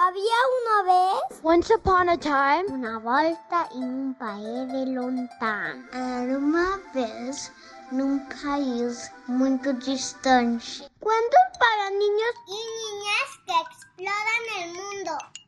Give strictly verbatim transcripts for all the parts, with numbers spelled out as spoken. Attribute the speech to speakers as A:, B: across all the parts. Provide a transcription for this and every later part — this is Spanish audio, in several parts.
A: Había una vez,
B: once upon a time,
A: una volta en un país de lontano. Era una vez num país muito distante. Cuentos para niños y niñas que exploran el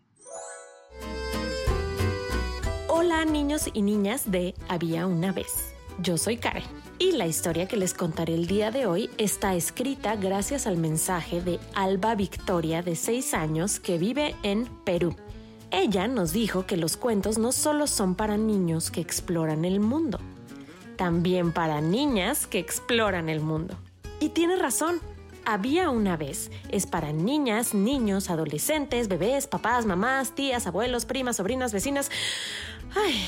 A: mundo.
C: Hola niños y niñas de Había una vez. Yo soy Karen y la historia que les contaré el día de hoy está escrita gracias al mensaje de Alba Victoria, de seis años, que vive en Perú. Ella nos dijo que los cuentos no solo son para niños que exploran el mundo, también para niñas que exploran el mundo. Y tiene razón. Había una vez es para niñas, niños, adolescentes, bebés, papás, mamás, tías, abuelos, primas, sobrinas, vecinas. Ay.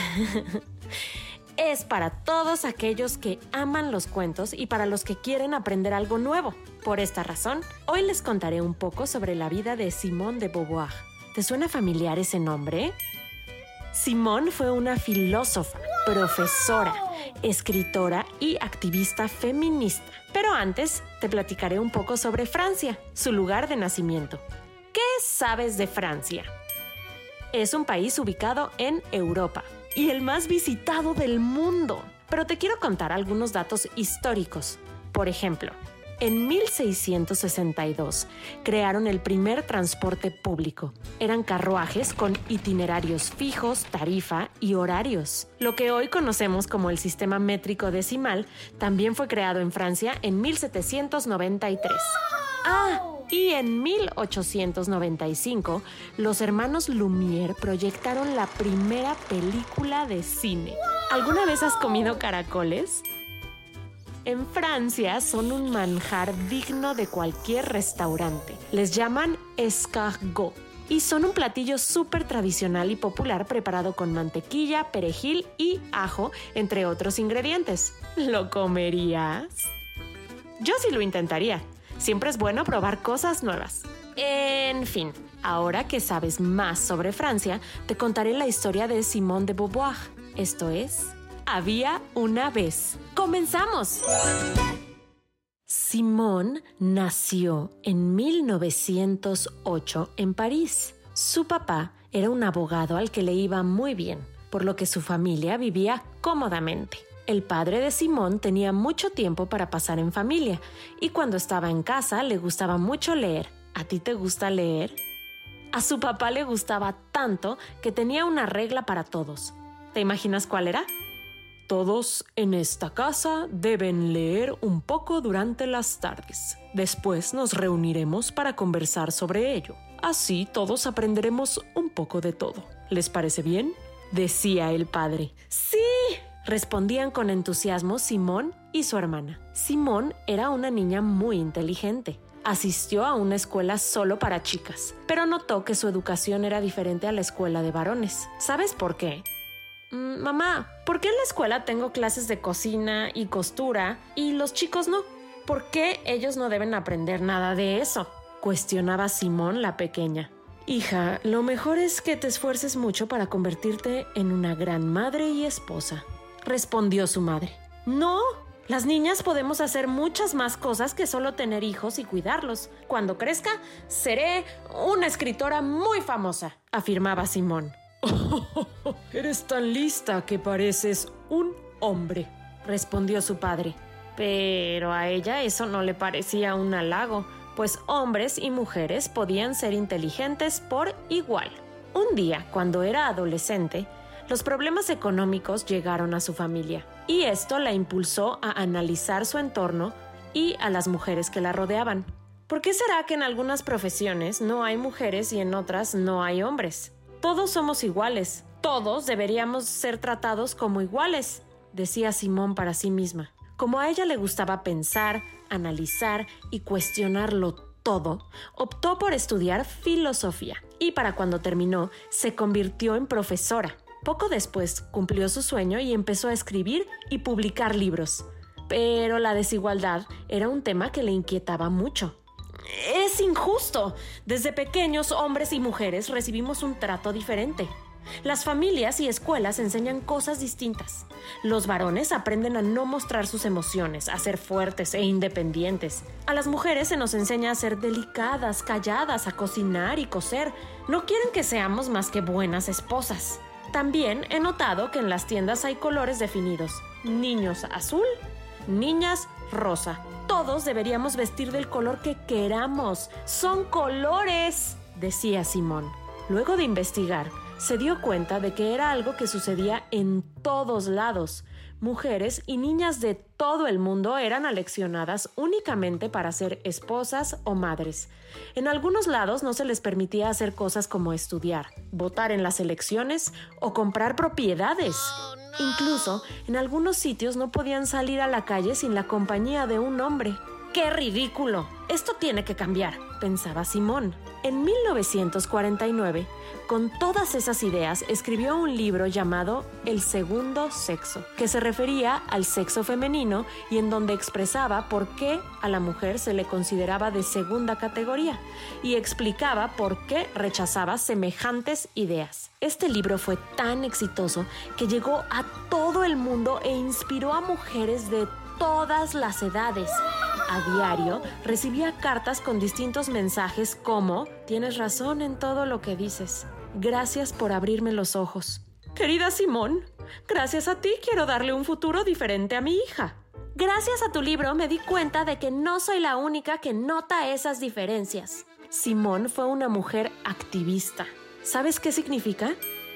C: Es para todos aquellos que aman los cuentos y para los que quieren aprender algo nuevo. Por esta razón, hoy les contaré un poco sobre la vida de Simone de Beauvoir. ¿Te suena familiar ese nombre? Simone fue una filósofa, profesora, escritora y activista feminista. Pero antes te platicaré un poco sobre Francia, su lugar de nacimiento. ¿Qué sabes de Francia? Es un país ubicado en Europa y el más visitado del mundo. Pero te quiero contar algunos datos históricos. Por ejemplo, en mil seiscientos sesenta y dos crearon el primer transporte público. Eran carruajes con itinerarios fijos, tarifa y horarios. Lo que hoy conocemos como el sistema métrico decimal también fue creado en Francia en mil setecientos noventa y tres. ¡Ah! Y en mil ochocientos noventa y cinco, los hermanos Lumière proyectaron la primera película de cine. ¿Alguna vez has comido caracoles? En Francia son un manjar digno de cualquier restaurante. Les llaman escargot y son un platillo súper tradicional y popular preparado con mantequilla, perejil y ajo, entre otros ingredientes. ¿Lo comerías? Yo sí lo intentaría. Siempre es bueno probar cosas nuevas. En fin, ahora que sabes más sobre Francia, te contaré la historia de Simone de Beauvoir. Esto es, Había una vez. ¡Comenzamos! Simone nació en mil novecientos ocho en París. Su papá era un abogado al que le iba muy bien, por lo que su familia vivía cómodamente. El padre de Simone tenía mucho tiempo para pasar en familia y cuando estaba en casa le gustaba mucho leer. ¿A ti te gusta leer? A su papá le gustaba tanto que tenía una regla para todos. ¿Te imaginas cuál era? Todos en esta casa deben leer un poco durante las tardes. Después nos reuniremos para conversar sobre ello. Así todos aprenderemos un poco de todo. ¿Les parece bien? Decía el padre. ¡Sí!, respondían con entusiasmo Simone y su hermana. Simone era una niña muy inteligente. Asistió a una escuela solo para chicas, pero notó que su educación era diferente a la escuela de varones. ¿Sabes por qué? Mm, mamá, ¿por qué en la escuela tengo clases de cocina y costura y los chicos no? ¿Por qué ellos no deben aprender nada de eso?, cuestionaba Simone la pequeña. Hija, lo mejor es que te esfuerces mucho para convertirte en una gran madre y esposa, respondió su madre. No, las niñas podemos hacer muchas más cosas que solo tener hijos y cuidarlos. Cuando crezca, seré una escritora muy famosa, afirmaba Simone. Oh, eres tan lista que pareces un hombre, respondió su padre. Pero a ella eso no le parecía un halago, pues hombres y mujeres podían ser inteligentes por igual. Un día, cuando era adolescente, los problemas económicos llegaron a su familia y esto la impulsó a analizar su entorno y a las mujeres que la rodeaban. ¿Por qué será que en algunas profesiones no hay mujeres y en otras no hay hombres? Todos somos iguales, todos deberíamos ser tratados como iguales, decía Simone para sí misma. Como a ella le gustaba pensar, analizar y cuestionarlo todo, optó por estudiar filosofía y para cuando terminó se convirtió en profesora. Poco después cumplió su sueño y empezó a escribir y publicar libros. Pero la desigualdad era un tema que le inquietaba mucho. Es injusto. Desde pequeños, hombres y mujeres recibimos un trato diferente. Las familias y escuelas enseñan cosas distintas. Los varones aprenden a no mostrar sus emociones, a ser fuertes e independientes. A las mujeres se nos enseña a ser delicadas, calladas, a cocinar y coser. No quieren que seamos más que buenas esposas. También he notado que en las tiendas hay colores definidos. Niños azul, niñas rosa. Todos deberíamos vestir del color que queramos. ¡Son colores!, decía Simón. Luego de investigar, se dio cuenta de que era algo que sucedía en todos lados. Mujeres y niñas de todo el mundo eran aleccionadas únicamente para ser esposas o madres. En algunos lados no se les permitía hacer cosas como estudiar, votar en las elecciones o comprar propiedades. Oh, no. Incluso, en algunos sitios no podían salir a la calle sin la compañía de un hombre. ¡Qué ridículo! Esto tiene que cambiar, pensaba Simón. En mil novecientos cuarenta y nueve, con todas esas ideas, escribió un libro llamado El segundo sexo, que se refería al sexo femenino y en donde expresaba por qué a la mujer se le consideraba de segunda categoría y explicaba por qué rechazaba semejantes ideas. Este libro fue tan exitoso que llegó a todo el mundo e inspiró a mujeres de todas las edades. A diario recibía cartas con distintos mensajes como: tienes razón en todo lo que dices. Gracias por abrirme los ojos. Querida Simón, gracias a ti quiero darle un futuro diferente a mi hija. Gracias a tu libro me di cuenta de que no soy la única que nota esas diferencias. Simón fue una mujer activista. ¿Sabes qué significa?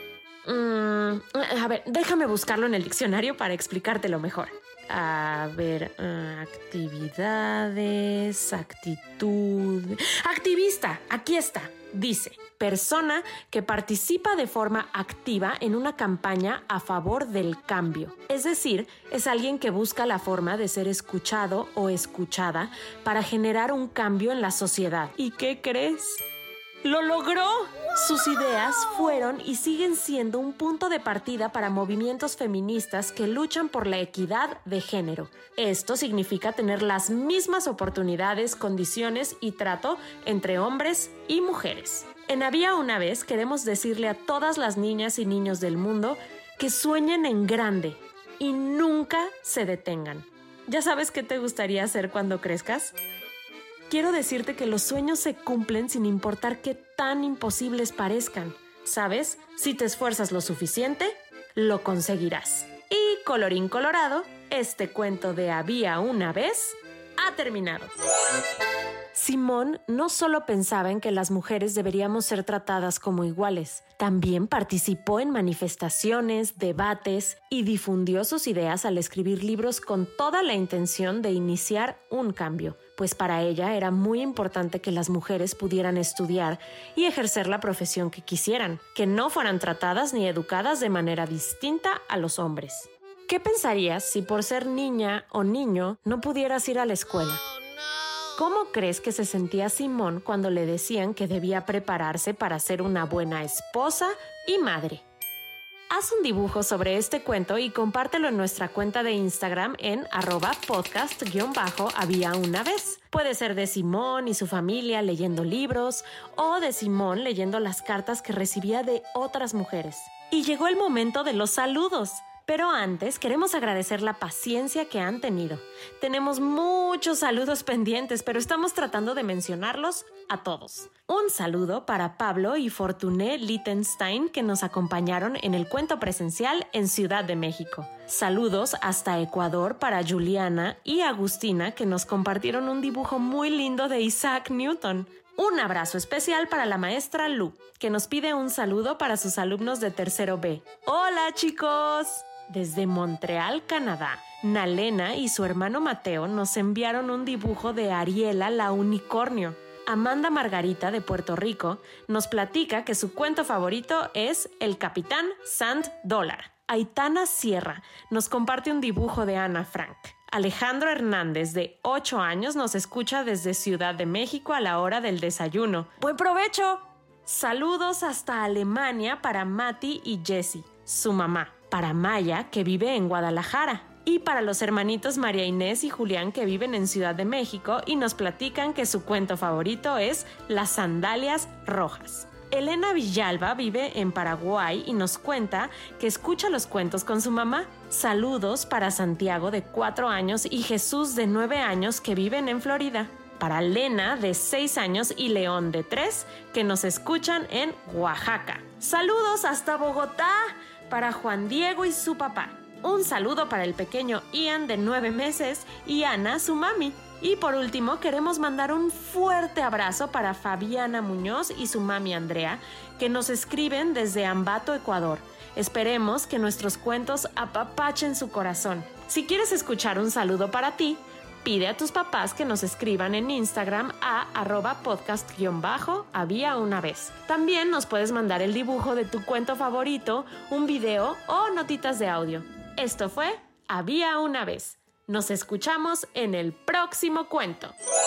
C: Mm, a ver, déjame buscarlo en el diccionario para explicártelo mejor. A ver, uh, actividades, actitud... Activista, aquí está. Dice, persona que participa de forma activa en una campaña a favor del cambio. Es decir, es alguien que busca la forma de ser escuchado o escuchada para generar un cambio en la sociedad. ¿Y qué crees? ¡Lo logró! Sus ideas fueron y siguen siendo un punto de partida para movimientos feministas que luchan por la equidad de género. Esto significa tener las mismas oportunidades, condiciones y trato entre hombres y mujeres. En Había una vez queremos decirle a todas las niñas y niños del mundo que sueñen en grande y nunca se detengan. ¿Ya sabes qué te gustaría hacer cuando crezcas? Quiero decirte que los sueños se cumplen sin importar qué tan imposibles parezcan. ¿Sabes? Si te esfuerzas lo suficiente, lo conseguirás. Y colorín colorado, este cuento de Había una vez ha terminado. Simón no solo pensaba en que las mujeres deberíamos ser tratadas como iguales, también participó en manifestaciones, debates y difundió sus ideas al escribir libros con toda la intención de iniciar un cambio, pues para ella era muy importante que las mujeres pudieran estudiar y ejercer la profesión que quisieran, que no fueran tratadas ni educadas de manera distinta a los hombres. ¿Qué pensarías si por ser niña o niño no pudieras ir a la escuela? ¿Cómo crees que se sentía Simón cuando le decían que debía prepararse para ser una buena esposa y madre? Haz un dibujo sobre este cuento y compártelo en nuestra cuenta de Instagram en arroba podcast guión bajo había una vez. Puede ser de Simón y su familia leyendo libros o de Simón leyendo las cartas que recibía de otras mujeres. Y llegó el momento de los saludos. Pero antes queremos agradecer la paciencia que han tenido. Tenemos muchos saludos pendientes, pero estamos tratando de mencionarlos a todos. Un saludo para Pablo y Fortuné Littenstein, que nos acompañaron en el cuento presencial en Ciudad de México. Saludos hasta Ecuador para Juliana y Agustina, que nos compartieron un dibujo muy lindo de Isaac Newton. Un abrazo especial para la maestra Lu, que nos pide un saludo para sus alumnos de tercero B. ¡Hola, chicos! Desde Montreal, Canadá, Nalena y su hermano Mateo nos enviaron un dibujo de Ariela la unicornio. Amanda Margarita de Puerto Rico nos platica que su cuento favorito es El Capitán Sant Dólar. Aitana Sierra nos comparte un dibujo de Ana Frank. Alejandro Hernández, de ocho años, nos escucha desde Ciudad de México a la hora del desayuno. ¡Buen provecho! Saludos hasta Alemania para Mati y Jessie, su mamá. Para Maya, que vive en Guadalajara, y para los hermanitos María Inés y Julián, que viven en Ciudad de México y nos platican que su cuento favorito es Las Sandalias Rojas. Elena Villalba vive en Paraguay y nos cuenta que escucha los cuentos con su mamá. Saludos para Santiago, de cuatro años, y Jesús, de nueve años, que viven en Florida. Para Lena, de seis años, y León, de tres, que nos escuchan en Oaxaca. Saludos hasta Bogotá para Juan Diego y su papá. Un saludo para el pequeño Ian, de nueve meses, y Ana, su mami. Y por último, queremos mandar un fuerte abrazo para Fabiana Muñoz y su mami Andrea, que nos escriben desde Ambato, Ecuador. Esperemos que nuestros cuentos apapachen su corazón. Si quieres escuchar un saludo para ti, pide a tus papás que nos escriban en Instagram a arroba podcast guión bajo había una vez. También nos puedes mandar el dibujo de tu cuento favorito, un video o notitas de audio. Esto fue Había una vez. Nos escuchamos en el próximo cuento.